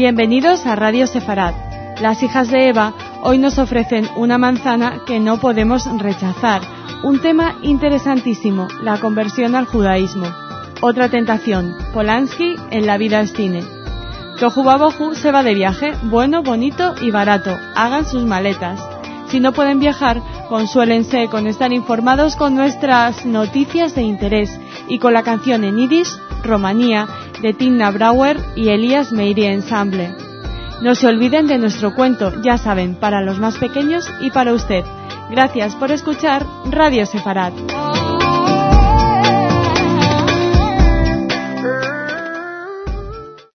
Bienvenidos a Radio Sefarad. Las hijas de Eva hoy nos ofrecen una manzana que no podemos rechazar. Un tema interesantísimo, la conversión al judaísmo. Otra tentación, Polanski en La vida es cine. Tohu Babohu se va de viaje, bueno, bonito y barato. Hagan sus maletas. Si no pueden viajar, consuélense con estar informados con nuestras noticias de interés y con la canción en yiddish, Romanía, de Timna Brauer y Elías Meiri Ensemble. No se olviden de nuestro cuento, ya saben, para los más pequeños y para usted. Gracias por escuchar Radio Sefarad.